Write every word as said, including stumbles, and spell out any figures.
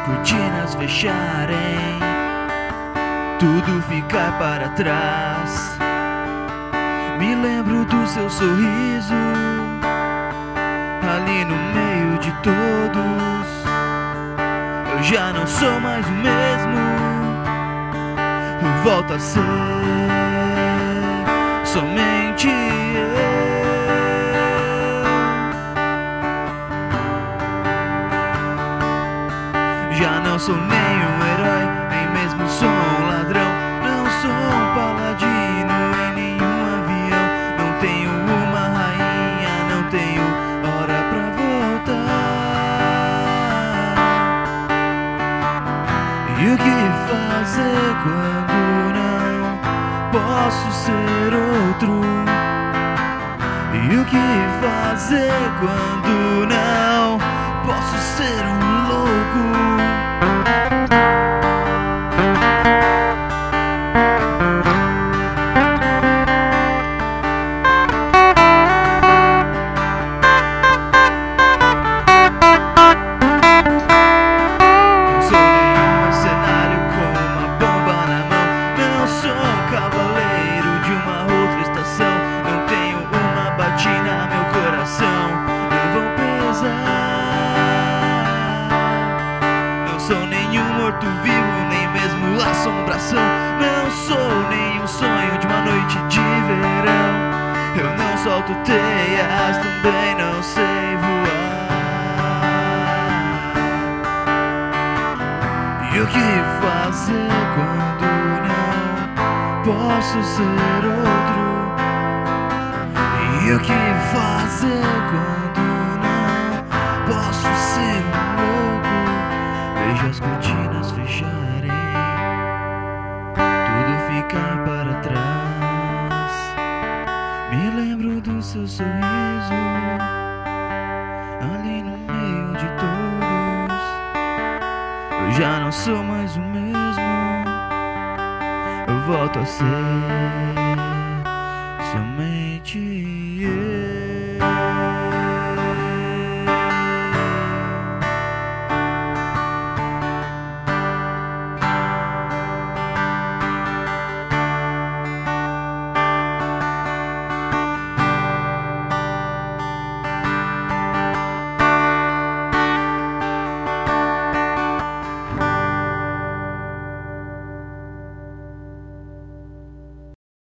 cortinas fecharem, tudo ficar para trás. Me lembro do seu sorriso ali no meio de todos. Eu já não sou mais o mesmo, volto a ser somente eu. Já não sou nem um herói, nem mesmo sou um ladrão. Não sou um paladino em nenhum avião. Não tenho uma rainha, não tenho hora pra voltar. E o que fazer quando não posso ser outro? E o que fazer quando não posso ser um louco? Sou nenhum morto-vivo, nem mesmo assombração. Não sou nenhum sonho de uma noite de verão. Eu não solto teias, também não sei voar. E o que fazer quando não posso ser outro? E o que fazer quando não posso ser um louco? Vejo as cortinas fecharem, tudo ficar para trás. Me lembro do seu sorriso ali no meio de todos. Eu já não sou mais o mesmo, eu volto a ser